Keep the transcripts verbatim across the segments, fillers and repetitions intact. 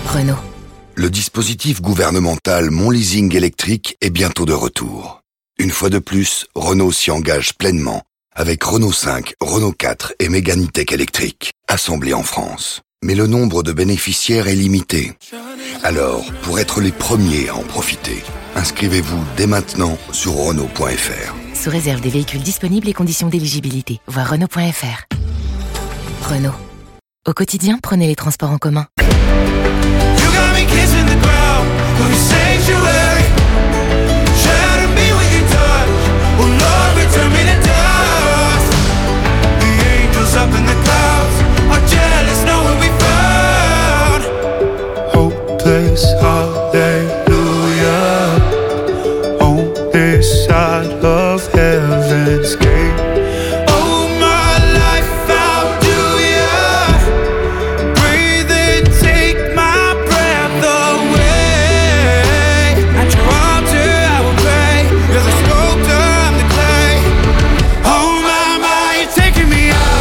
Renault. Le dispositif gouvernemental Mon Leasing électrique est bientôt de retour. Une fois de plus, Renault s'y engage pleinement avec Renault cinq, Renault quatre et Mégane E-Tech électrique, assemblés en France. Mais le nombre de bénéficiaires est limité. Alors, pour être les premiers à en profiter, inscrivez-vous dès maintenant sur Renault point F R. Sous réserve des véhicules disponibles et conditions d'éligibilité. Voir Renault point F R. Renault. Au quotidien, prenez les transports en commun. Up in the clouds, are jealous knowing we found hopeless hallelujah on this side of heaven's gate. Oh, my life, how do ya breathe and take my breath away? At your altar I will pray, you're the sculptor, I'm the clay. Oh my, my, you're taking me out.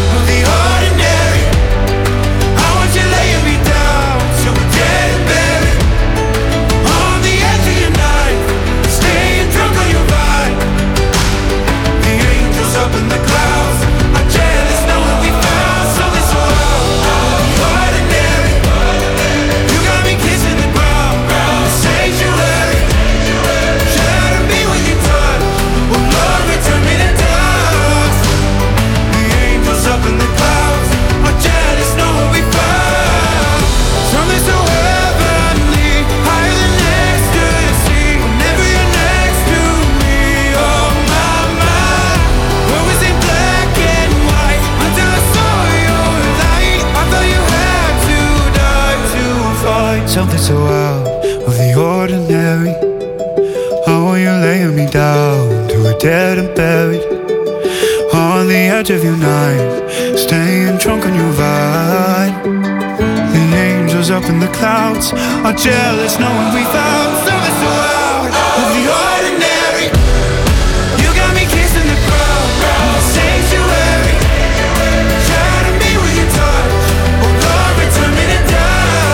Something so out of the ordinary. How are you laying me down to a dead and buried on the edge of your night, staying drunk on your vibe. The angels up in the clouds are jealous knowing we found something so out of the ordinary. You got me kissing the ground, the sanctuary. Shadow me with your touch, oh Lord, return me to dust.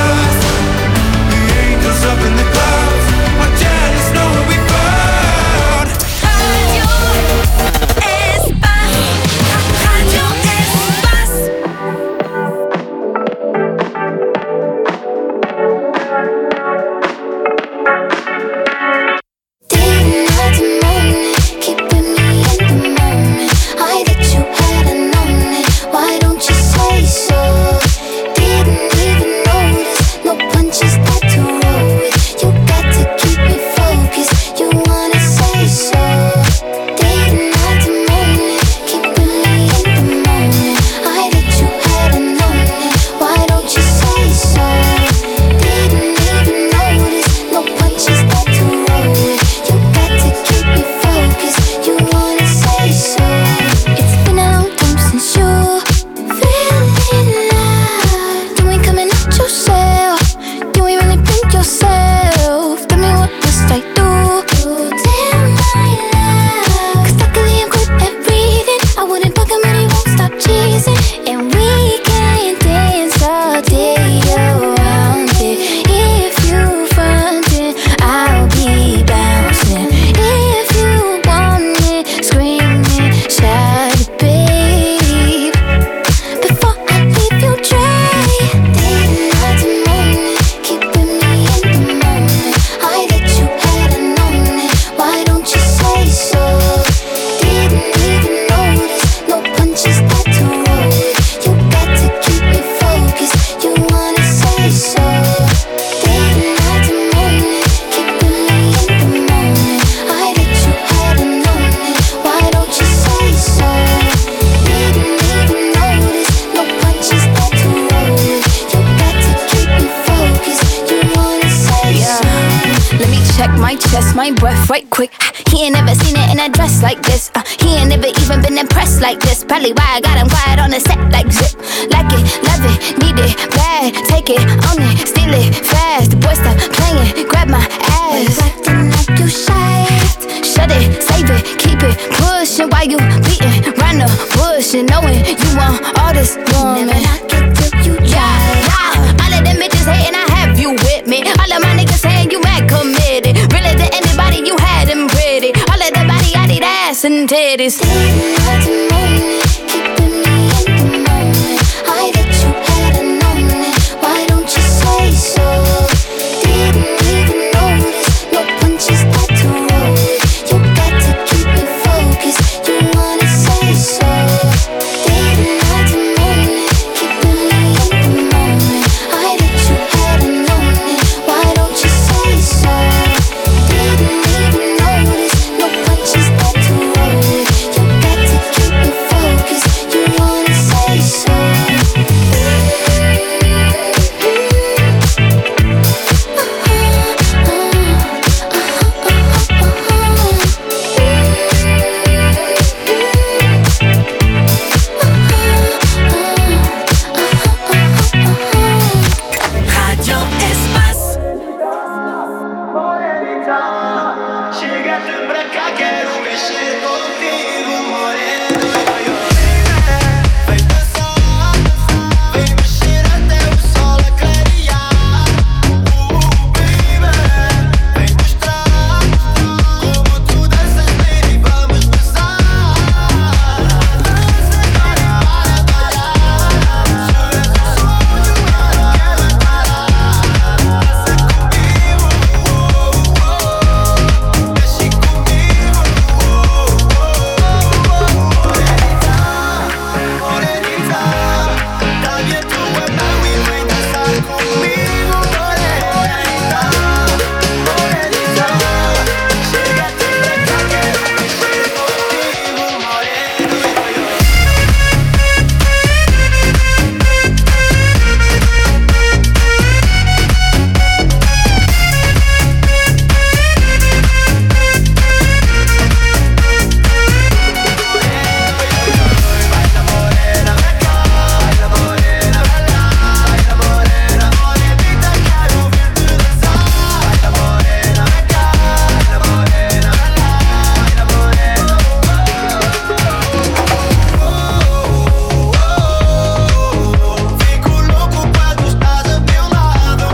Up in the clouds, are jealous knowing we found Radio Espace, Radio Espace. Didn't have to moan it, keeping me in the moment. I that you hadn't known it, why don't you say so? Didn't even notice, no punches that to roll with. You got to keep me focused, you wanna say so. Didn't have to moan it, keeping me in the moment. I that you hadn't known it, why don't you say so? Didn't even notice, no punches that to roll with. You got to keep me focused, you wanna say so. It's been a long time since you feeling alive. You ain't coming out yourself, you ain't really think yourself. Tell me what must I do to tell my love? Cause luckily I'm good at breathing, I wouldn't bug him and he won't stop cheesing. And we can dance all day around it. If you frontin', I'll be bouncing. If you want it, scream it, shout it, babe. Before I leave you dry, didn't have to moan it, keeping me in the moment. I that you hadn't known it, why don't you say so? Didn't even notice, no punches that to roll with. You got to keep me focused, you wanna say so. Didn't have to moan it, keeping me in the moment. I that you hadn't known it, why don't you say so? Didn't even notice, no punches that to roll with. You got to keep me focused, you wanna say so. Let me check my chest, my breath right quick. He ain't never seen it in a dress like this. uh, He ain't never even been impressed like this. Probably why I got him quiet on the set like zip. Like it, love it, need it, bad. Take it, own it, steal it, fast. The boy stop playing, grab my ass. Acting like you shy. Shut it, save it, keep it pushing while you beating round the bush and knowing you want all this woman. Never knock it till you try. Yeah, yeah. All of them bitches hating, I have you. them titties. Didn't have to moan it, keeping me in the moment. I that you hadn't known it. Why don't you say so? Didn't even notice. No punches that to roll it. You got to keep it focused. You wanna say so? Didn't have to moan it, keeping me in the moment. I that you hadn't known it. Why don't you say so? Didn't even notice. No punches that to roll it. You got to keep it focused. You wanna say so? Radio Espace. Chegaste pra cá, quero mexer contigo, moreno. Vem dançar, vem mexer até o sol a clarear. Uh, baby, vem mostrar como tu danças, baby, vamos dançar. Dança agora para bailar. Se és um sonho, eu não quero parar. Dança comigo, oh, oh. Mexe comigo, oh, oh. Morenita, morenita, tá bien tu guapa y vem dançar comigo, morenita, morenita. Chegaste pra cá, quero mexer contigo, moreno. Fico louco quando estás a meu lado.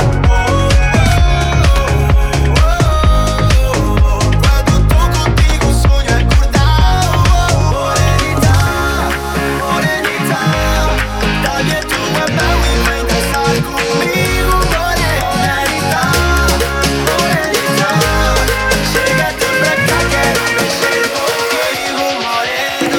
Quando tô contigo, sonho acordado. Morenita, morenita, tá bien tu guapa y vem dançar comigo, morenita, morenita. Chegaste pra cá, quero mexer contigo, moreno.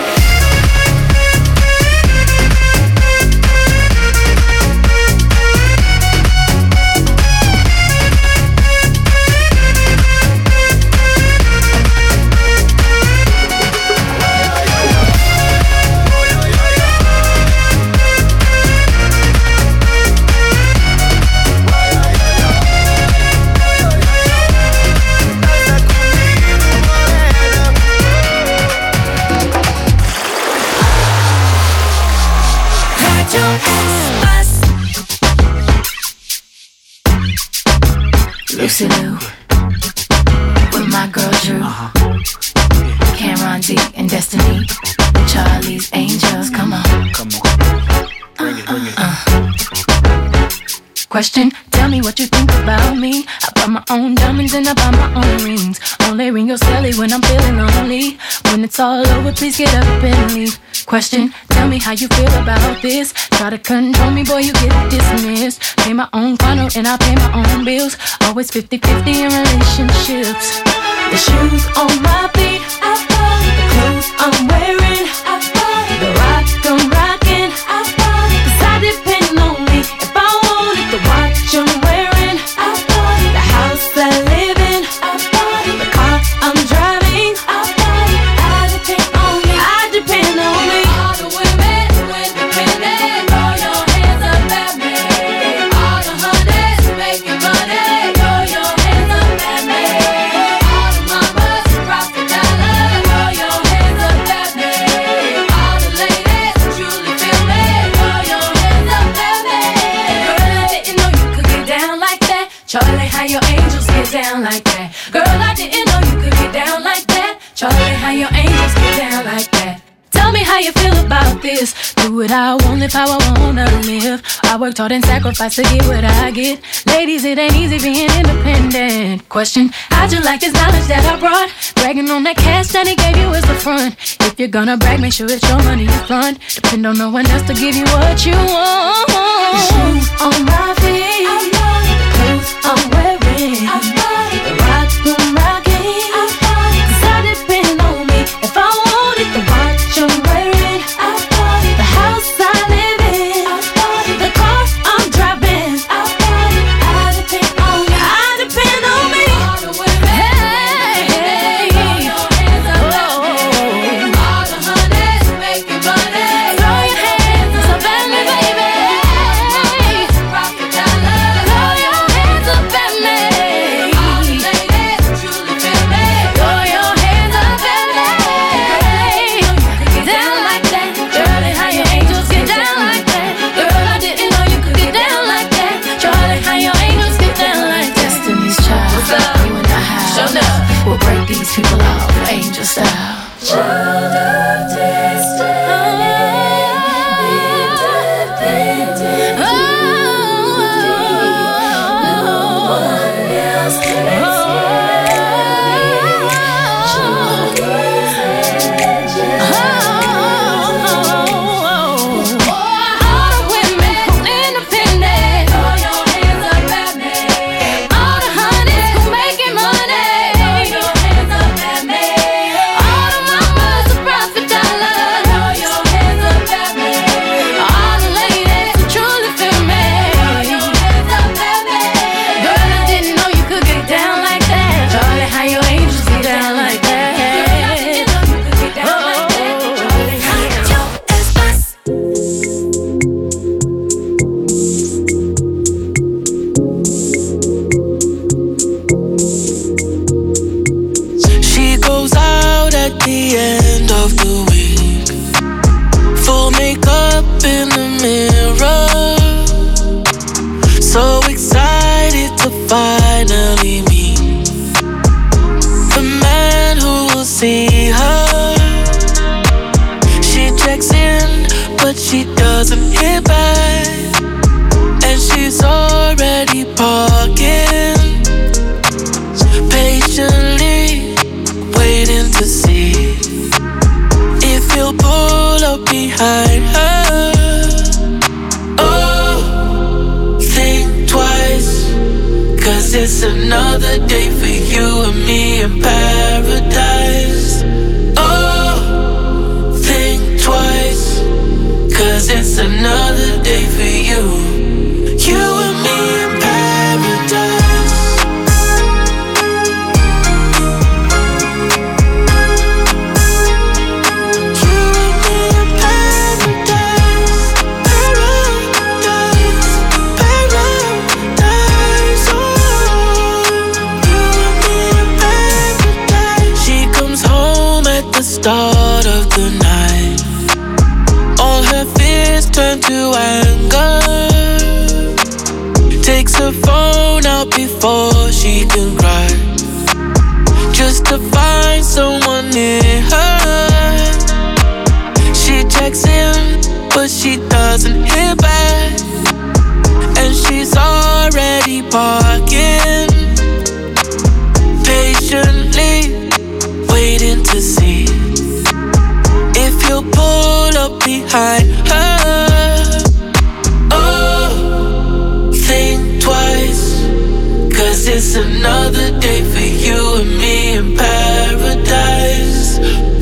Radio Espace. Lucy Lou with my girl Drew, Cameron D and Destiny, Charlie's Angels. Come on. Come on. Bring it, bring it. Question, tell me what you think about me. I buy my own diamonds and I buy my own rings. Only ring your celly when I'm feeling lonely. When it's all over, please get up and leave. Question, tell me how you feel about this. Try to control me, boy, you get dismissed. Pay my own condo and I pay my own bills. Always fifty-fifty in relationships. The shoes on my feet, I bought it. The clothes I'm wearing, I bought it. The rock I'm rocking, I bought it. 'Cause I depend on me if I want it. The watch I'm wearing, I bought it. The house I live in, I bought it. The car I'm driving, I bought it. I depend on me, I depend on me. All the women who independent, throw your hands up at me. All the hunters making money, throw your hands up at me. All the mamas who rock the dollar, throw your hands up at me. All the ladies who truly feel me, throw your hands up at me. Girl, I didn't know you could get down like that. Charlie, how your angels get down like that. Girl, I didn't know you could get down like that. Charlie, how your angels get down like that. Tell Tell me how you feel about this. Do what I want, live how I wanna live. I worked hard and sacrificed to get what I get. Ladies, it ain't easy being independent. Question, how'd you like this knowledge that I brought? Bragging on that cash that he gave you is the front. If you're gonna brag, make sure it's your money you fund. Depend on no one else to give you what you want. Shoes on my feet, clothes I'm wearing, the rock I'm rocking, 'cause I depend on me. If I want it, the watch I'm wearing, the house I live in, the car I'm driving, I depend on me. I depend on me. Hey, hey, throw your hands up at me. All the honeys making money. Throw your hands up at me, baby. Rock the dollar. Throw your hands up at me. All the ladies truly feel me. Throw your hands up at me. Get down like that. Charlie, how your angels get down like that. Girl, I didn't know you could get down like that. Charlie, how your angels get down like that. Destiny's Child. What's up? You and I have. Show up. We'll break these people off, angel style. Child of destiny, independent. No one else can all the women who independent, throw your hands up at me. All the honeys who making money, throw your hands up at me. All the mamas who profit dollar, throw your hands up at me. All the ladies who truly feel me, throw your hands up at me. Girl, I didn't know you could get down like that. Charlie, how your angels get down like that. Girl, I didn't know you could get down like that. Charlie, how your She goes out at the end of the week, full makeup in the mirror, so excited to finally meet the man who will see her. She checks in, but she doesn't hit back, and she's already parking, patiently waiting to see if you'll pull up behind her. Oh, think twice, 'cause it's another day for you and me in paradise. Oh, think twice, 'cause it's another day for you, you and me in paradise. Start of the night, all her fears turn to anger. Takes her phone out before she can cry, just to find someone near her. She checks in, but she doesn't hear back, and she's already parking, patiently waiting to see if you'll pull up behind her. Oh, think twice, 'cause it's another day for you and me in paradise.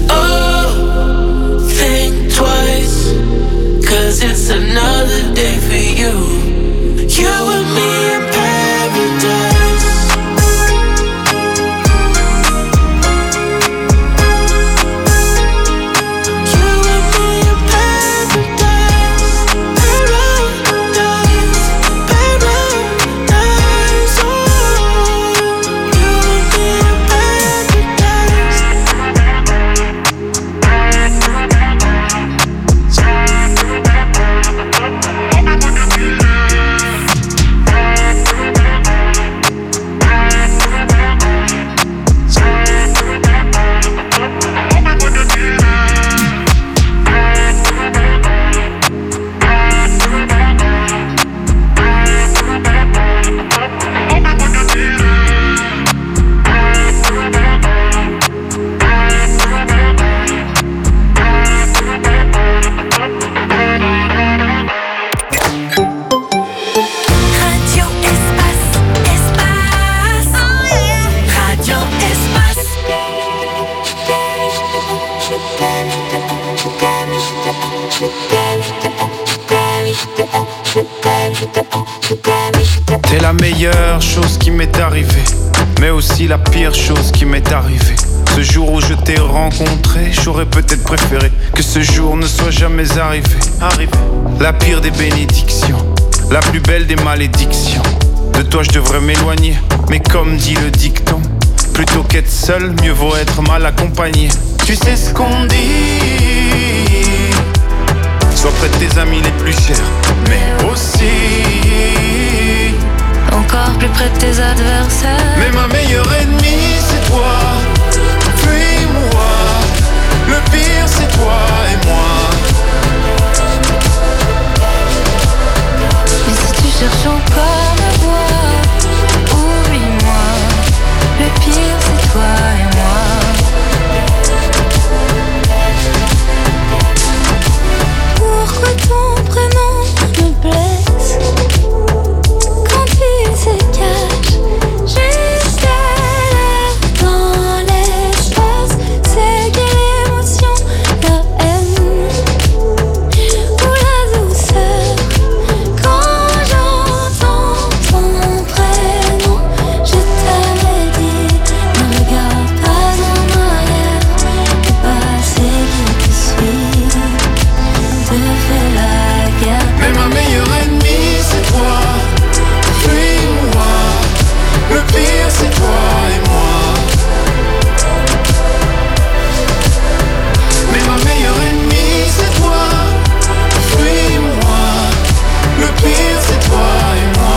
Oh, think twice, 'cause it's another day for you, you and me in paradise. Paradise, paradise, oh, you and me la meilleure chose qui m'est arrivée, mais aussi la pire chose qui m'est arrivée. Ce jour où je t'ai rencontré, j'aurais peut-être préféré que ce jour ne soit jamais arrivé. Arrivé. La pire des bénédictions, la plus belle des malédictions. De toi je devrais m'éloigner, mais comme dit le dicton, plutôt qu'être seul, mieux vaut être mal accompagné. Tu sais ce qu'on dit, sois près de tes amis les plus chers, mais aussi encore plus près de tes adversaires. Mais ma meilleure ennemie c'est toi. Fuis-moi, le pire c'est toi et moi. Mais si tu cherches encore à voir, oublie-moi, le pire c'est toi et moi. Pourquoi ton prénom me blesse quand il se cache juste là dans l'espace? C'est quelle émotion, la haine ou la douceur? Quand j'entends ton prénom, je t'avais dit, ne regarde pas en arrière. Le passé qui te suit te fait la guerre. Mais ma meilleure ennemie c'est toi. Fuis-moi, le pire c'est toi et moi. Mais ma meilleure ennemie c'est toi. Fuis-moi, le pire c'est toi et moi.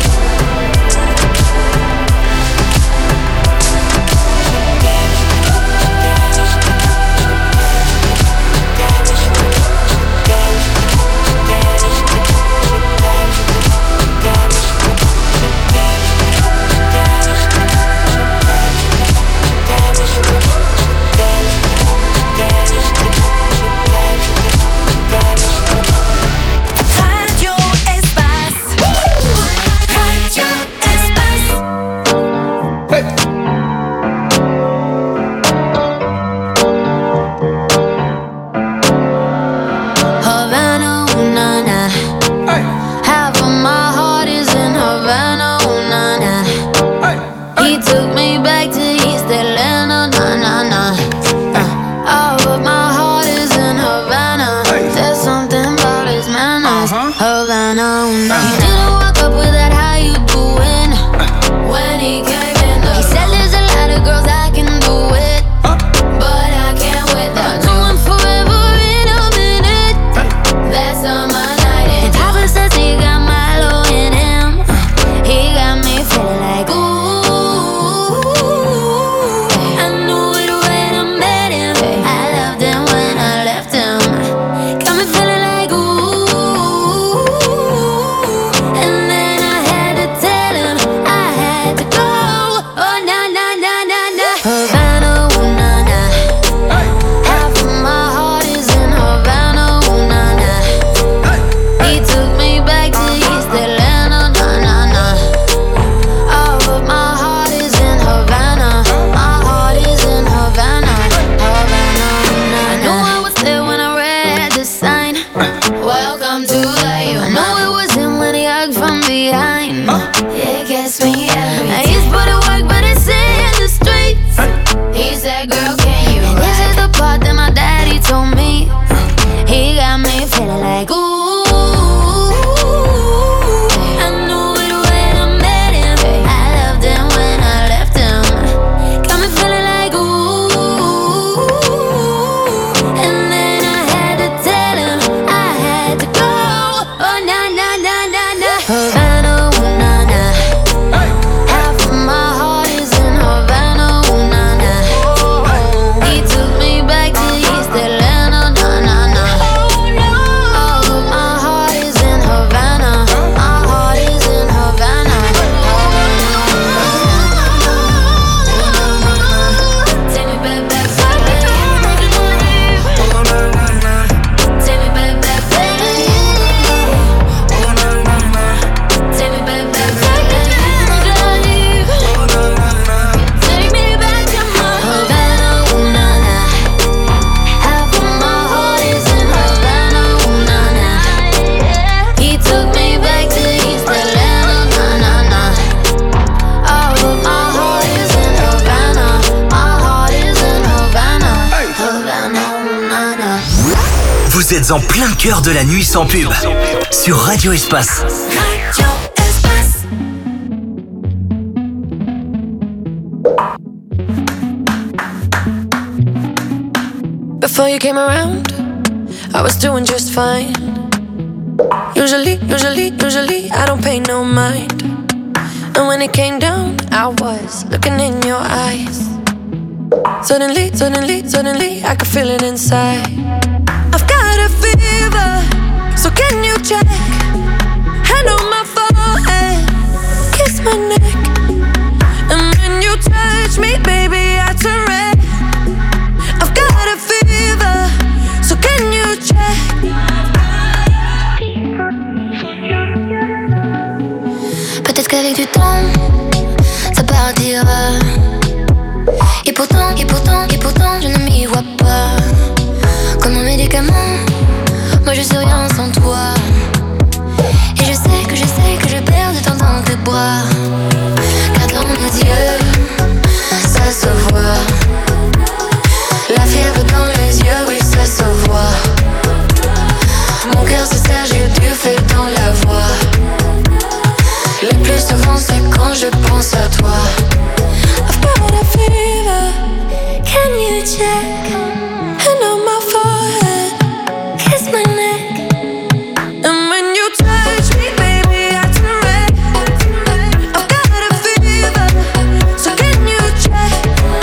Radio Espace. Radio Espace. Havana, ooh, na, na. Half of my heart is in Havana, ooh, na, na. He took me back to East Atlanta, na, na, na. Uh, all of my heart is in Havana. There's something about his manners. Havana, ooh, na, na. He didn't walk up with that, how you doing? When he came in the He said there's a lot of girls I can do it, but I can't with that. No one forever in a minute. That's on my night. And Papa says he got Milo in him. He got me feeling like ooh. I knew it when I met him. I loved him when I left him. Got me feeling like ooh. And then I had to tell him I had to go. Oh na na na na na. Havana, ooh na na. Half of my heart is in Havana, ooh na na. He took me back to East Atlanta, na na na. All of my heart is in Havana. My heart is in Havana, Havana, ooh na na. I knew I was there when I read the sign. Welcome to the U. I know it was him when he hugged from behind. It gets me every time. He's put in work, but it's in the streets. He said, girl, can you? And this is the part that my daddy told me. He got me feeling like ooh. I knew it when I met him. I loved him when I left him. Got me feeling like ooh. And then I had to tell him I had to go. Oh na na na na na. Havana, ooh na na. Vous êtes en plein cœur de la nuit sans pub. Sur Radio Espace. Radio Espace. Before you came around, I was doing just fine. Usually, usually, usually, I don't pay no mind. And when it came down, I was looking in your eyes. Suddenly, suddenly, suddenly, I could feel it inside. I've got a fever, so can you check? Hand on my forehead, kiss my neck. And when you touch me, baby, I turn red. I've got a fever, so can you check? Peut-être qu'avec du temps, ça partira. Et pourtant, et pourtant, et pourtant, je ne m'y vois pas. Comme un médicament, moi je suis rien sans toi. Et je sais que je sais que je perds de temps dans tes bras. Car dans mes yeux, ça se voit. La fièvre dans les yeux, oui ça se voit. Mon cœur se serre, j'ai du feu dans la voix. Le plus souvent c'est quand je pense à toi. I've got a fever, can you check? Hand on my forehead, kiss my neck. And when you touch me, baby, I turn red. I've got a fever, so can you check?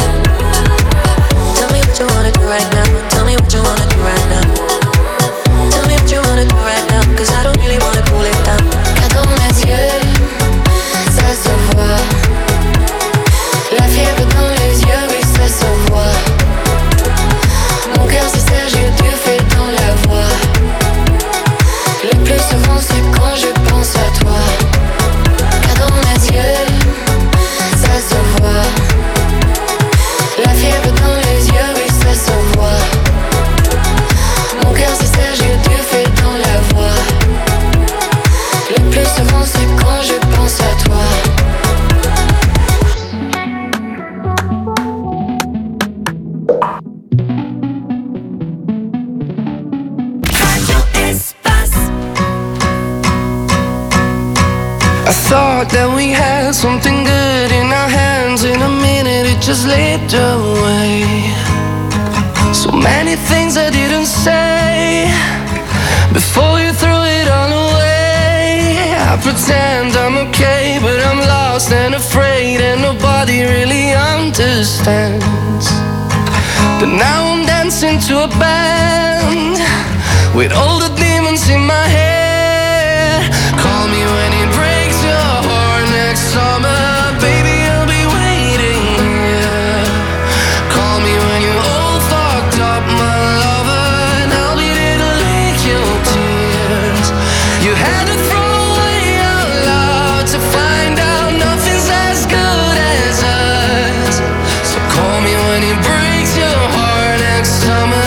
Tell me what you wanna do right now. Tell me what you wanna do right now. Tell me what you wanna do right now, 'cause I don't really wanna cool it down. Car dans mes yeux, ça se voit. La fièvre dans les yeux, oui ça se voit. Mon cœur se serre, j'ai du feu dans la voix. Le plus souvent c'est quand je pense à toi. Car dans mes yeux, ça se voit. La fièvre dans les yeux, oui ça se voit. Mon cœur se serre, j'ai du feu dans la voix. Le plus souvent c'est quand je pense à toi. Radio Espace. I thought that we had something good in our hands. In a minute it just slipped away. So many things I didn't say before you threw it all away. I pretend I'm okay, but I'm lost and afraid, and nobody really understands. But now I'm dancing to a band with all the demons in my head. Call me when it breaks your heart next summer, baby, I'll be waiting, yeah. Call me when you're all fucked up, my lover, and I'll be there to lick your tears. You had to throw away your love to find out nothing's as good as us. So call me when it breaks your heart next summer.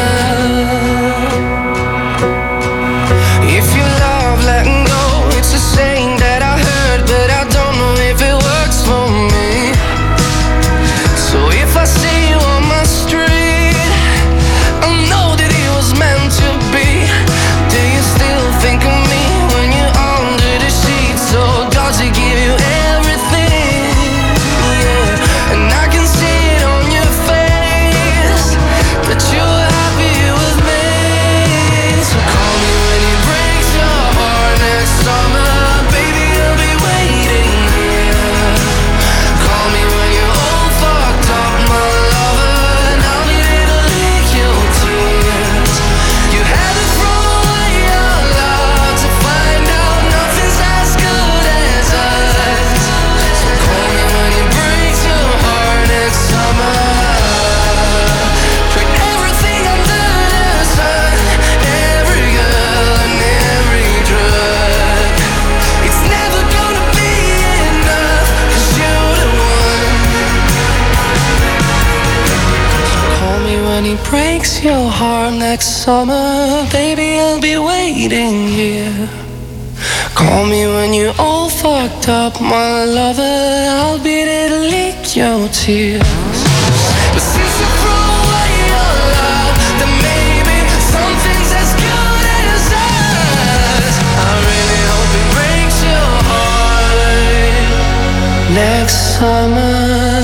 If you love letting go, it's a saying that I heard, but I don't know if it works for me. So if I see you on my street, I know that it was meant to be. Do you still think of me when you're under the sheets? So does it give you everything? Yeah, and I can see it on your face that you're happy with me. So call me when it breaks your heart next summer, baby, I'll be waiting here. Call me when you're all fucked up, my lover, and I'll be there to lick your tears. You had to throw away your love to find out nothing's as good as us. So call me when it breaks your heart next summer. Tried everything under the sun, every girl and every drug. It's never gonna be enough, 'cause you're the one. Call me when it breaks your heart next summer, baby, I'll be waiting here. Call me when you're all fucked up, my lover, I'll be there to lick your tears. But since you threw away your love, then maybe something's as good summer.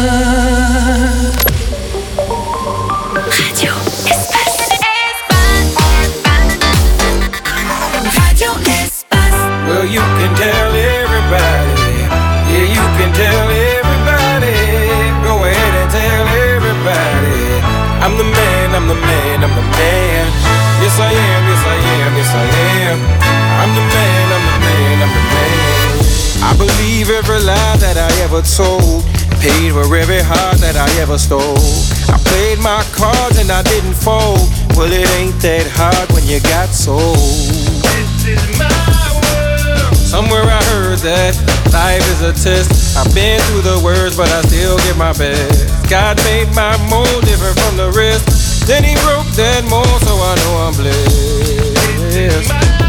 Radio Espace. Radio Espace. Well, you can tell everybody. Yeah, you can tell everybody. Go ahead and tell everybody. I'm the man, I'm the man, I'm the man. Yes, I am, yes, I am, yes, I am. I'm the man, I'm the man, I'm the man. I believe every lie that I ever told. Paid for every heart that I ever stole. I played my cards and I didn't fold. Well, it ain't that hard when you got sold. This is my world. Somewhere I heard that life is a test. I've been through the worst, but I still give my best. God made my mold different from the rest. Then he broke that mold, so I know I'm blessed.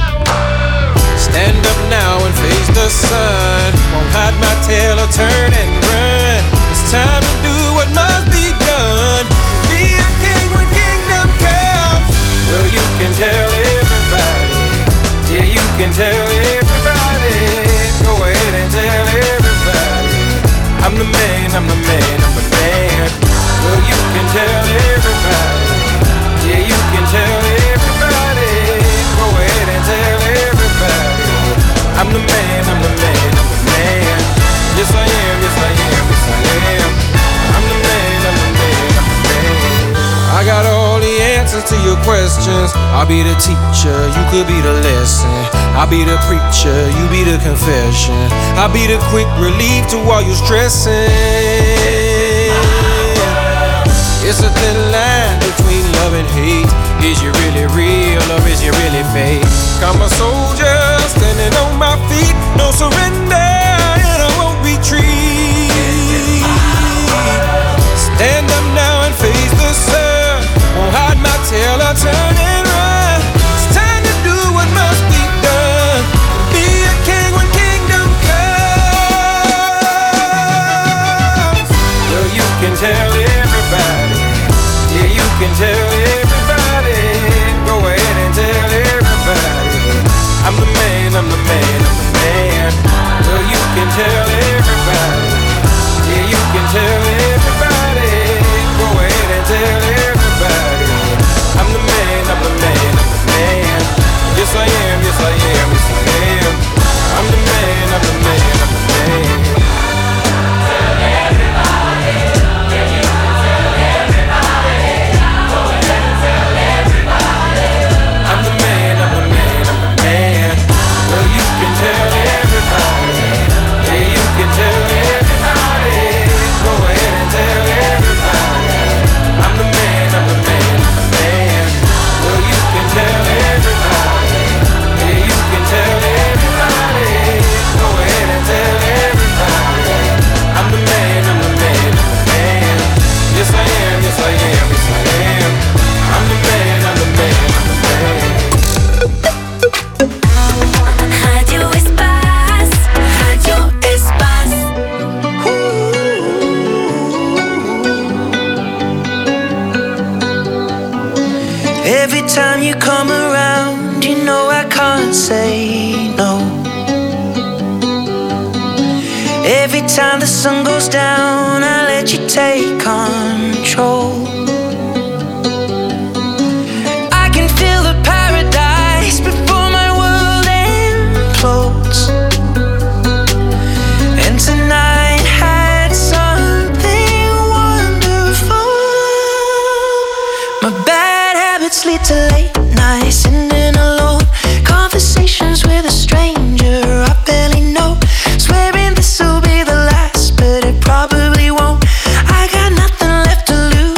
Stand up now and face the sun. Won't hide my tail or turn and run. It's time to do what must be done. Be a king when kingdom comes. Well, you can tell everybody. Yeah, you can tell everybody. Go ahead and tell everybody. I'm the man, I'm the man, I'm the man. Well, you can tell everybody. Yeah, you can tell everybody. Go ahead and tell everybody. I'm the man, I'm the man, I'm the man. Yes, I am, yes, I am, yes, I am. I'm the man, I'm the man, I'm the man. I got all the answers to your questions. I'll be the teacher, you could be the lesson. I'll be the preacher, you be the confession. I'll be the quick relief to all your stressing. It's a thin line between love and hate. Is you really real or is you really fake? I'm a soldier standing on my feet. No surrender and I won't retreat. Stand up now and face the sun. Won't hide my tail or turn and run. It's time to do what must be done. Be a king when kingdom comes. Well, you can tell everybody. Yeah, you can tell everybody. Go ahead and tell everybody. I'm the man, I'm the man, I'm the man. Well, you can tell everybody. Yeah, you can tell everybody. Go ahead and tell everybody. I'm the man, I'm the man, I'm the man. Yes, I am, yes, I am, yes, I am. I'm the man, I'm the man, I'm the man. Tell everybody. Yeah, you can tell everybody. Go ahead and tell everybody. I'm the man, I'm the man, I'm the man. Well, you can tell everybody. Yeah, you can tell everybody. Go ahead and tell everybody. I'm the man, I'm the man, I'm the man. Well, you can tell everybody. Yeah, you can tell everybody. Go ahead and tell everybody. I'm the man, I'm the man, I'm the man. Yes, I am, yes, I am, yes, I am. I'm the man, I'm the man, I'm the man. Radio Espace. Radio Espace. Every time you come around, you know I can't say no. Every time the sun goes down, I let you take control. I can feel the paradise before my world implodes. And tonight had something wonderful. My bad habits lead to late nights, sitting alone. Conversations with a stranger I barely know. Swearing this'll be the last, but it probably won't. I got nothing left to lose.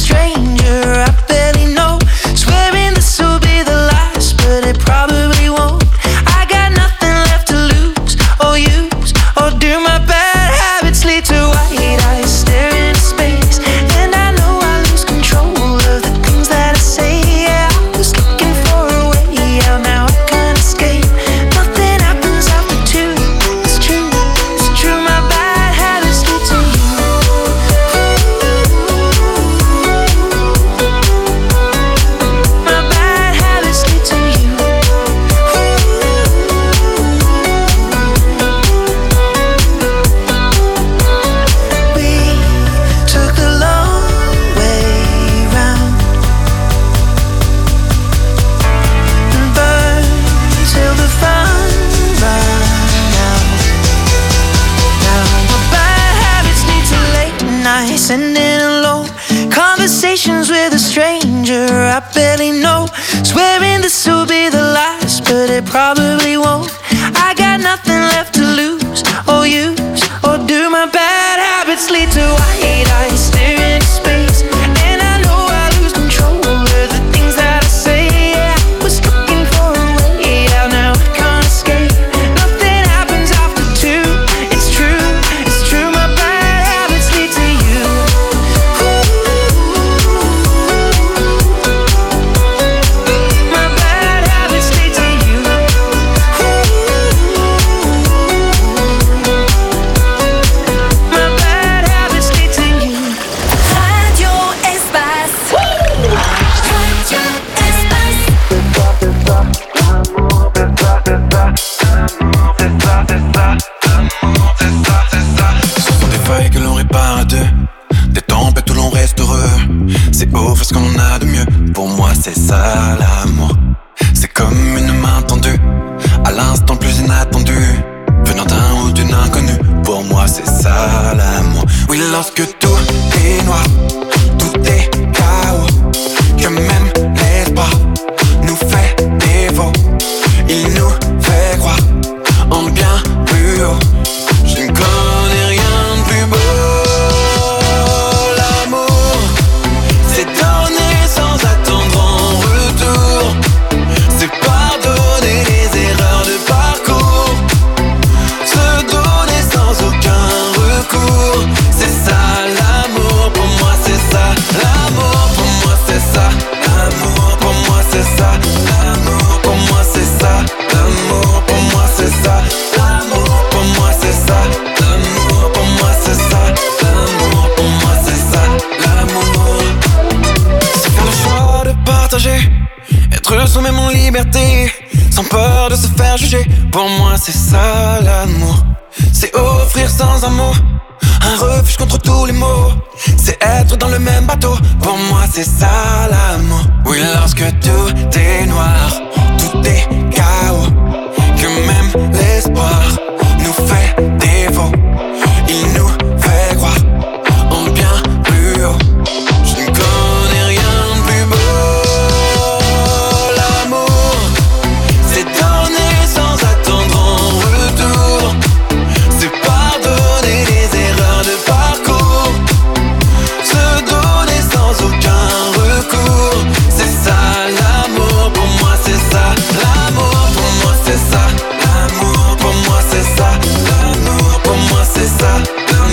stranger I barely know. Swearing this will be the last, but it probably won't. I got nothing left to lose or use, or do my bad habits lead to white eyes staring into space? And I know I lose control of the things that I say. Yeah, I was looking for a way out, now I can't escape. Nothing happens after two. It's true, it's true. My bad habits lead to you. My bad habits lead to you. We took the long way round and burned till the fun ran out. Now my bad habits lead to late nights and in alone conversations with a stranger I barely know. Swearing this will be the last, but it probably won't. I got nothing left to lose or use, or do my bad habits lead to white eyes staring into space? And I know I lose control of the things that I say. Yeah, I was looking for a way out, now I can't escape. Nothing happens after two. It's true, it's true. My bad habits lead to you. My bad habits lead to you. My bad habits lead to you. Radio Espace. Radio Espace. Ce sont des failles que l'on répare à deux, des tempêtes où l'on reste heureux. C'est offrir ce qu'on a de mieux. Pour moi c'est ça l'amour. C'est comme une main tendue à l'instant le plus inattendu, venant d'un ou d'une inconnue. Pour moi c'est ça l'amour. Oui, lorsque tout est noir, tout est chaos, que même l'espoir nous fait défaut. Il nous fait croire en bien plus haut. Je ne connais rien de plus beau. L'amour, c'est donner sans attendre en retour. C'est pardonner les erreurs de parcours. Se donner sans aucun recours. C'est ça l'amour, pour moi c'est ça. L'amour, pour moi c'est ça. L'amour, pour moi c'est ça. L'amour, pour moi c'est ça. L'amour, pour moi c'est ça. L'amour, pour moi c'est ça. L'amour, pour moi c'est ça. L'amour, pour moi c'est ça. L'amour, c'est faire le choix de partager, être soumis mon liberté, sans peur de se faire juger. Pour moi c'est ça l'amour. C'est offrir sans amour un refuge contre tous les maux. C'est être dans le même bateau. Pour moi c'est ça l'amour. Oui, lorsque tout est noir, tout est chaos, que même l'espoir nous fait défaut. Il nous fait croire en bien plus haut. Je ne connais rien de plus beau. L'amour, c'est donner sans attendre en retour. C'est pardonner les erreurs de parcours. Se donner sans aucun recours. C'est ça l'amour, pour moi c'est ça. L'amour, pour moi c'est ça. L'amour, pour moi c'est ça. L'amour, pour moi c'est ça. L'amour,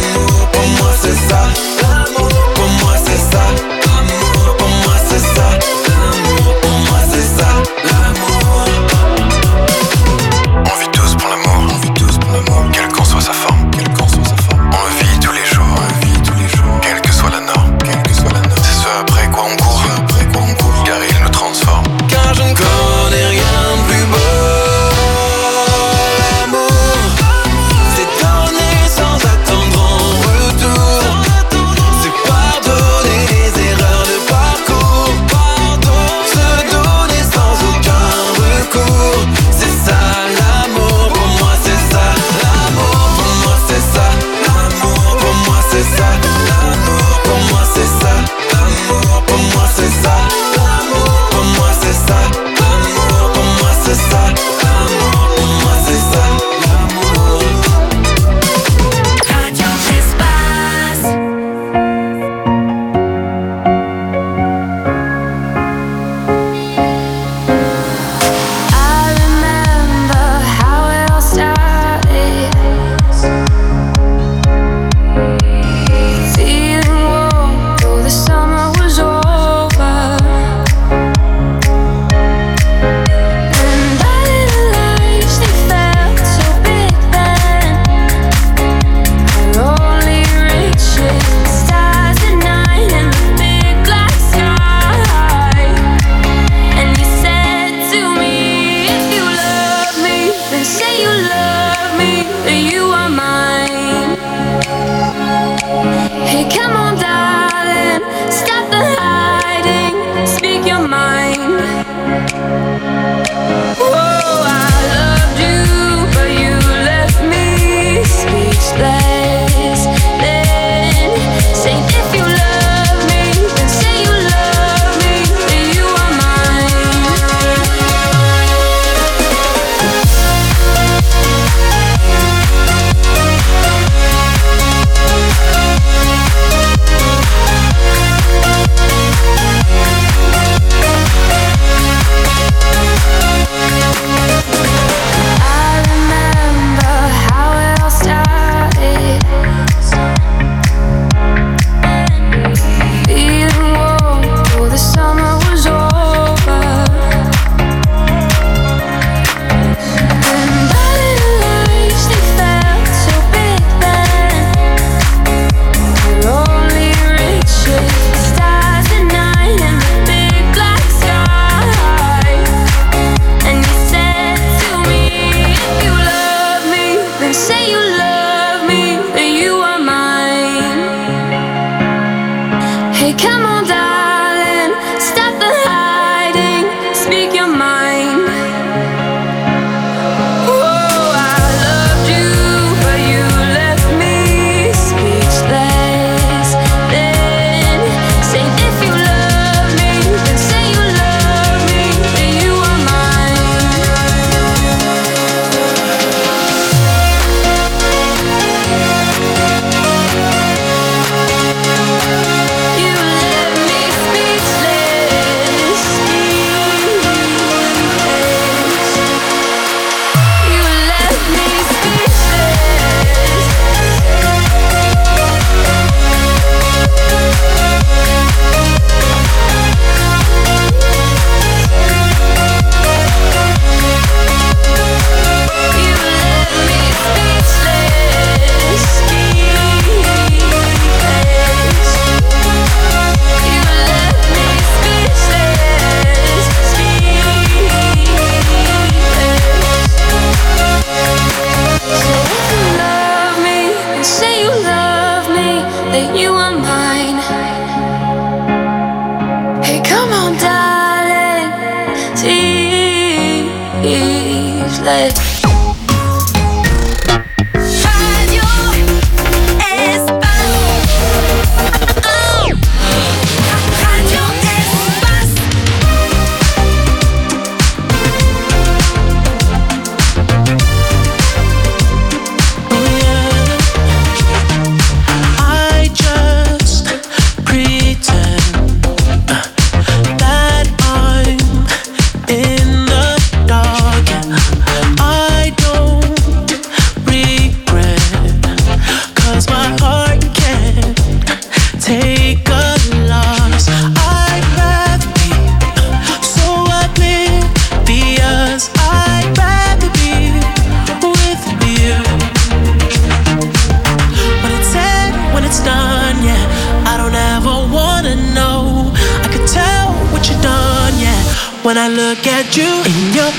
When I look at you in your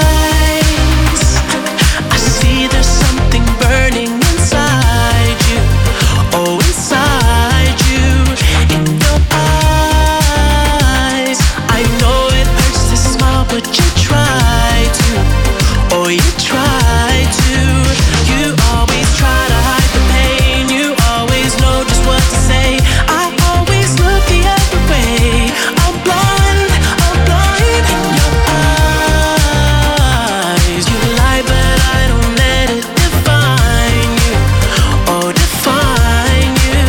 eyes, I see there's something burning inside you. Oh, inside you, in your eyes. I know it hurts to smile, but you try to. Oh, you try to. You always try to hide the pain. You always know just what to say. I always look the other way. I'm blind, I'm blind in your eyes. You lie, but I don't let it define you. Oh, define you.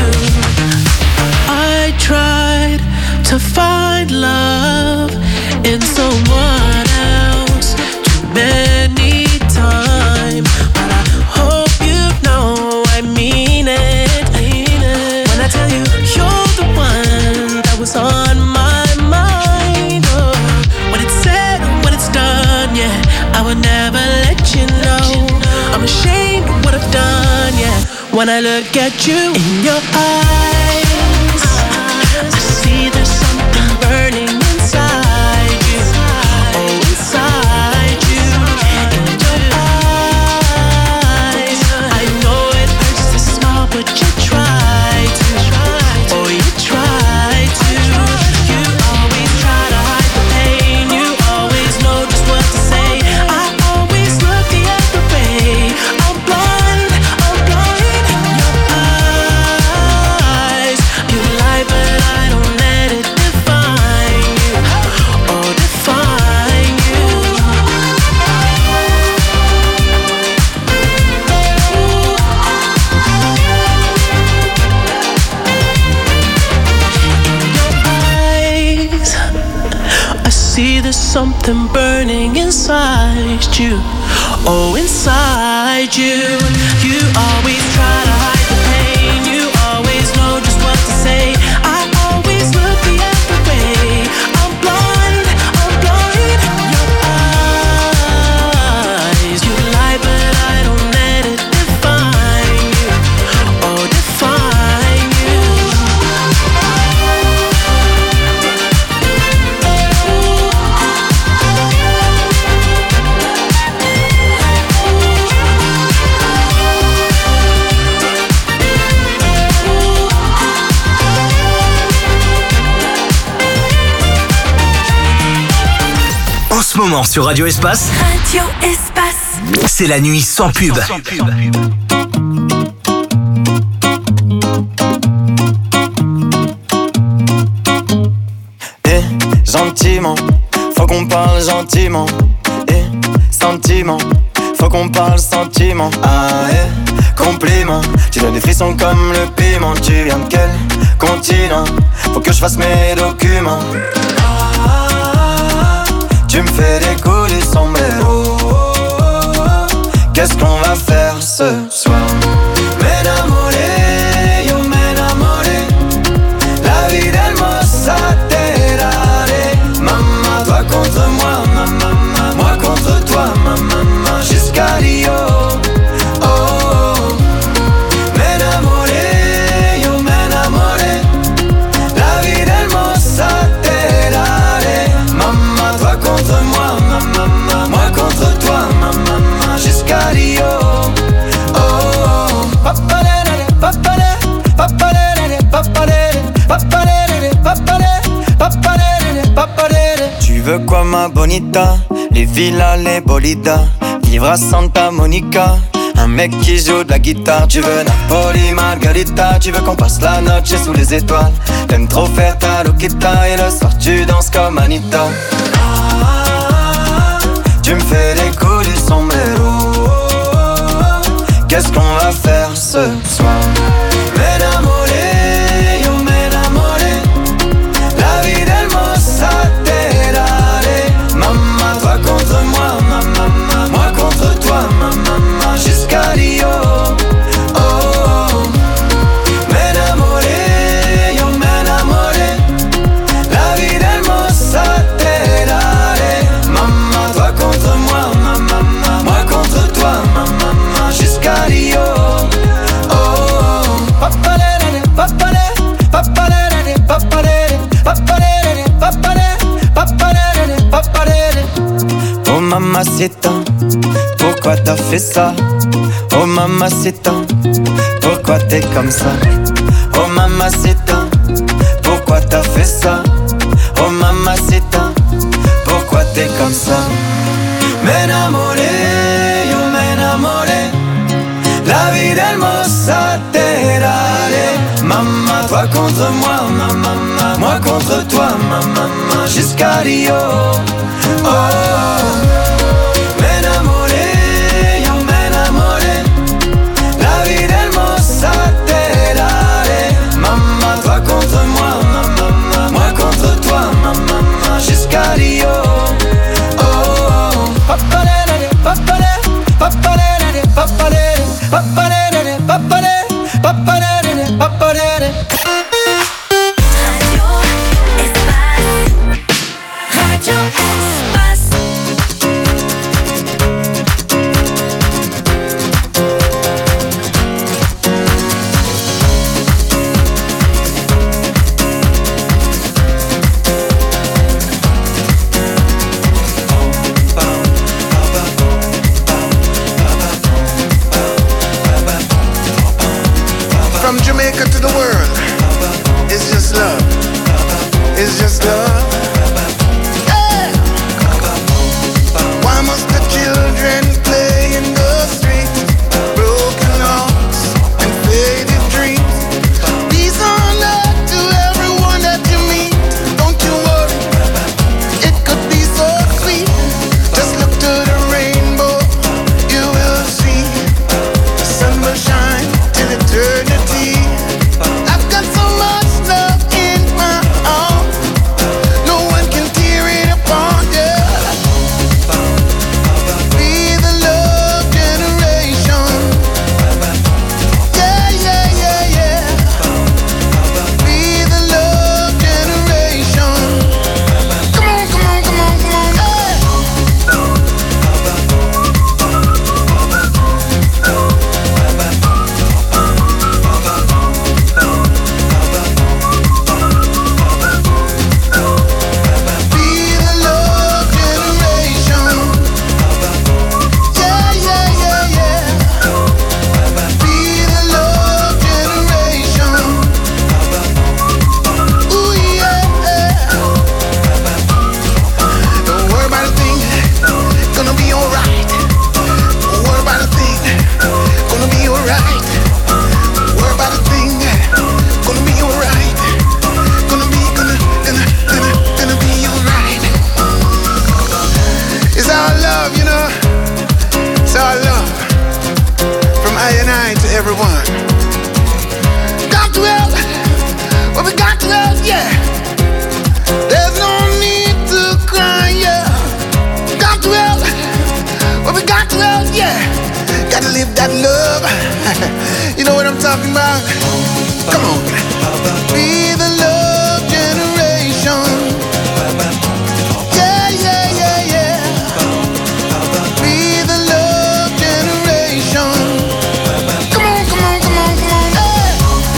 I tried to find love in someone else too many times, but I hope you know I mean it. When I tell you you're the one that was on my mind. Oh, when it's said, when it's done, yeah, I would never let you know. I'm ashamed of what I've done, yeah. When I look at you in your eyes, I see there's something burning inside you. Oh, inside you, in your eyes. I know it hurts to smile, but you try to. Oh, you try to. You always try to hide the pain. You always know see there's something burning inside you. Oh, inside you. You always try to hide the pain. You always know just what to say. I always look the other way. I'm blind, I'm blind. Your eyes, you lie, but I don't let it define you. Oh, define you. En ce moment sur Radio Espace, Radio Espace. c'est la nuit sans pub. Sans pub. Eh, gentiment, faut qu'on parle gentiment. Eh, sentiment, faut qu'on parle sentiment. Ah, eh, compliment, tu donnes des frissons comme le piment. Tu viens de quel continent? Faut que je fasse mes documents. Tu me fais des coups du sombrero. Qu'est-ce qu'on va faire ce soir? M'enamoré, yo m'enamoré. La vie d'Hermosa terrare. Maman, toi contre moi, maman, moi contre toi, maman, jusqu'à Rio. Oh, oh. M'enamoré, yo m'enamoré. La vie d'Hermosa terrare. Maman, toi contre moi, maman, moi contre toi, maman, jusqu'à Rio. Oh, oh. Papalere, papalere, papalere, papalere, papalere, papalere, papalere, papalere. Tu veux quoi ma bonita? Les villas, les bolidas, vivre à Santa Monica. Un mec qui joue de la guitare. Tu veux Napoli, Margarita. Tu veux qu'on passe la noche sous les étoiles. T'aimes trop faire ta loquita. Et le soir tu danses comme Anita. Tu me fais des coups du sombrero. Qu'est-ce qu'on va faire ce soir? M'enamoré, yo m'enamoré. La vie d'Hermosa terrare. Maman, toi contre moi, maman, moi contre toi, maman, jusqu'à Rio. Oh, oh. M'enamoré, yo m'enamoré. La vie d'Hermosa terrare. Maman, toi contre moi, maman, moi contre toi, maman, jusqu'à Rio. Oh, oh. Papalere, papalere, papalere, papalere, papalere, papalere, papalere, papalere. Oh mamacita, pourquoi t'as fait ça? Oh mamacita, pourquoi t'es comme ça? Oh mamacita, pourquoi t'as fait ça? Oh mamacita, pourquoi t'es comme ça? M'enamoré, yo m'enamoré. La vie d'Hermosa terrare. Maman, toi contre moi, maman, moi contre toi, maman, jusqu'à Rio. Oh, oh. M'enamoré, yo m'enamoré. La vie d'Hermosa terrare. Maman, toi contre moi, maman, moi contre toi, maman, jusqu'à Rio. Oh, oh. Papalere, papalere, papalere, papalere, papalere, papalere, papalere, papalere. Radio Espace. talking about. Come on. Be the love generation. Yeah, yeah, yeah, yeah. Be the love generation. Come on, come on, come on, come on. Hey.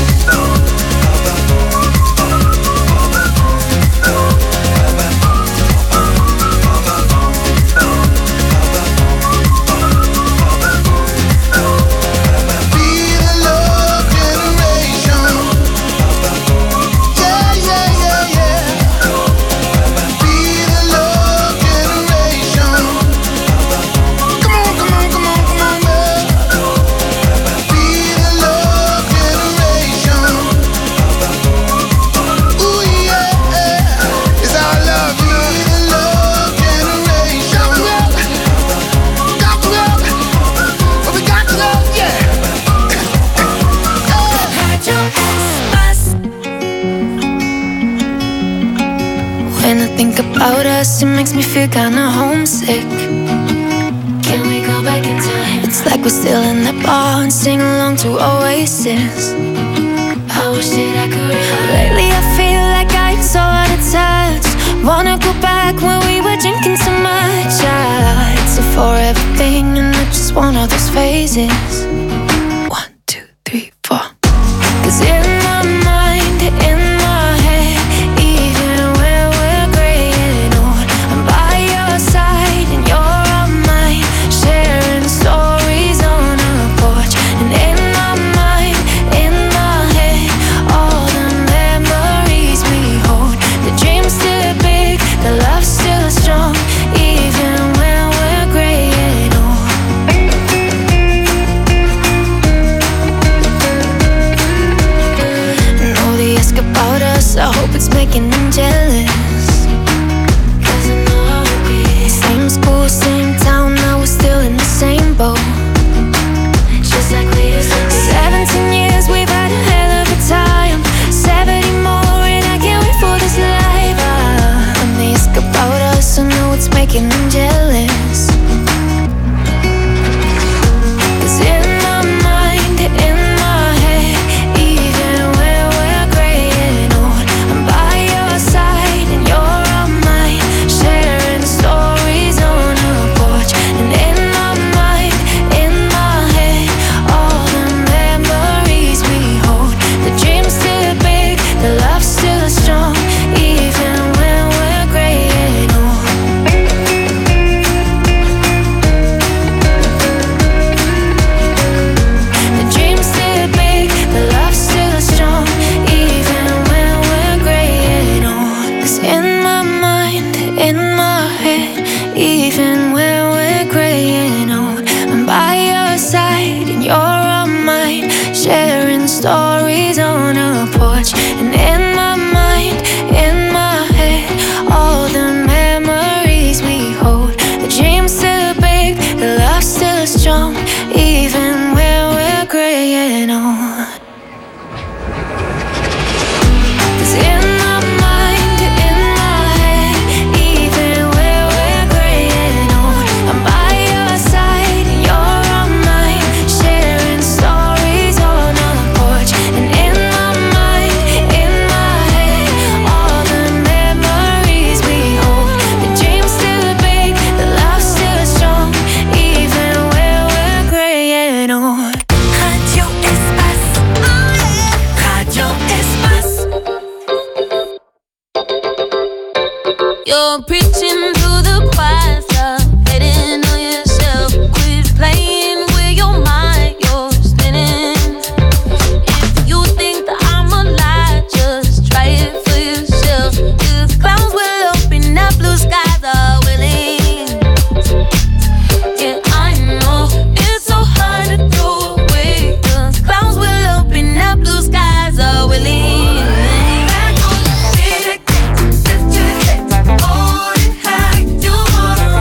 Be the love generation. Yeah, yeah, yeah, yeah. Be the love generation. Come on, come on, come on, come on, man. Be the love generation. Ooh, yeah. It's our love. Be the love generation. Got to love. But we got to love, yeah. When I think about us, it makes me feel kinda homesick. Can we go back in time? It's like we're still in that bar and sing along to Oasis. I wish that I could. Lately I feel like I'm so out of touch. Wanna go back when we were drinking so much. Yeah, it's a forever thing and not just one of those phases. One, two, three, four. Cause in my mind, in my head, even when we're gray and old, I'm by your side and you're on mine, sharing stories on a porch. And in my mind, in my head, all the memories we hold. The dream's still big, the love's still strong, even when we're gray and old. And all they ask about us, I hope it's making them jealous. Cause I know how it be. Same school, same town, now we're still in the same boat. Just like we used to be. Seventeen years, we've had a hell of a time. Seventy more and I can't wait for this life. Ah, when they ask about us, I know it's making them jealous. Cause in my mind, in my head, even when we're gray and old, I'm by your side and you're on mine, sharing stories on a porch. And in my mind, in my head, all the memories we hold. The dream's still big, the love's still strong, even when we're gray and old. The dream's still big, the love's still strong, even when we're gray and old. 'Cause in my mind, in my head, even when we're gray and old, I'm by your side and you're on mine, sharing stories on a porch. And in my mind, in my head, all the memories we hold. The dream's still big, the love's still strong, even when we're gray and old. 'Cause in my mind, in my head, even when we're gray and old, I'm by your side and you're on mine, sharing stories on a porch. And in my mind, in my head, all the memories we hold. The dream's still big, the love's still strong, even when we're gray and old. Radio Espace. Radio Espace. You're preaching to the choir, stop hating on yourself. Quit playing with your mind, you're spinning. If you think that I'm a lie, just try it for yourself. 'Cause clouds will open up, blue skies are willing. Yeah, I know it's so hard to throw away. 'Cause clouds will open up, blue skies are willing. Back on the city, lift your head, hold it high. You wanna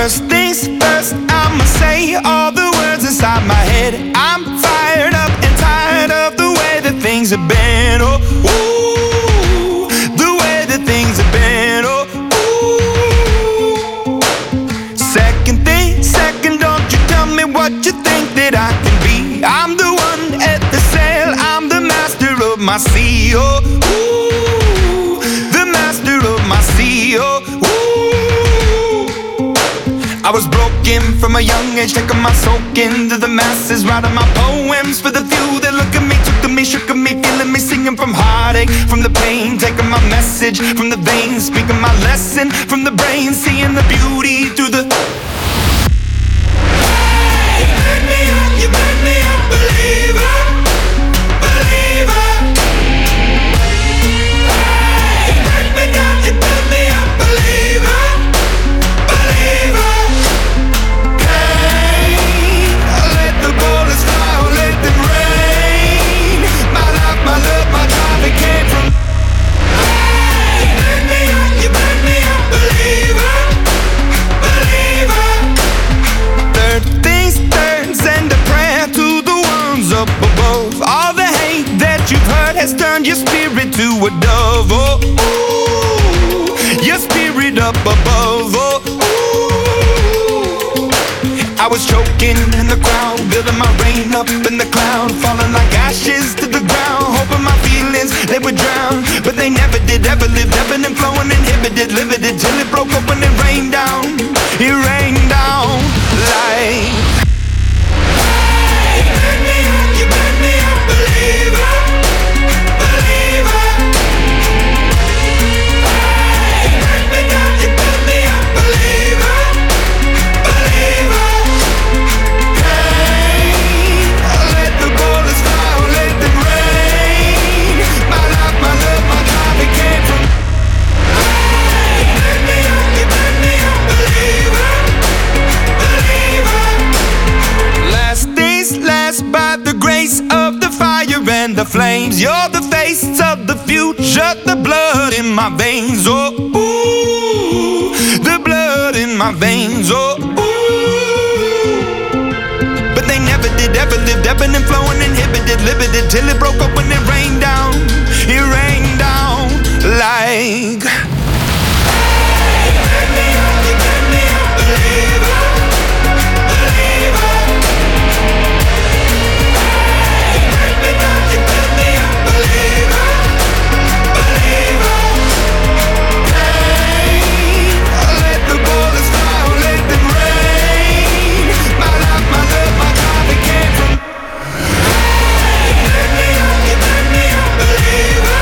First things first, I'ma say all the words inside my head. I'm fired up and tired of the way that things have been. Oh, ooh, the way that things have been. Oh, ooh. Second thing, second, don't you tell me what you think that I can be. I'm the one at the sail, I'm the master of my sea. Oh, ooh, the master of my sea. Oh, I was broken from a young age, taking my soak into the masses, writing my poems for the few that look at me, took to me, shook at me, feeling me, singing from heartache, from the pain, taking my message from the veins, speaking my lesson from the brain, seeing the beauty through the. Hey, you made me up, you made me a believer, believer. Hey, you break me down, you build me up, believer. Has turned your spirit to a dove. Oh, ooh, your spirit up above. Oh, ooh. I was choking in the crowd, building my rain up in the cloud, falling like ashes to the ground, hoping my feelings they would drown, but they never did. Ever lived, ebbing and flowing, inhibited, limited, till it broke open and rained down. It rained down like. Hey, you made me up, you made me a believer. And the flames, you're the face of the future, the blood in my veins. Oh, ooh, the blood in my veins. Oh, ooh. But they never did, ever lived, ebbing and flowing, inhibited, limited, till it broke up when it rained down. It rained down like.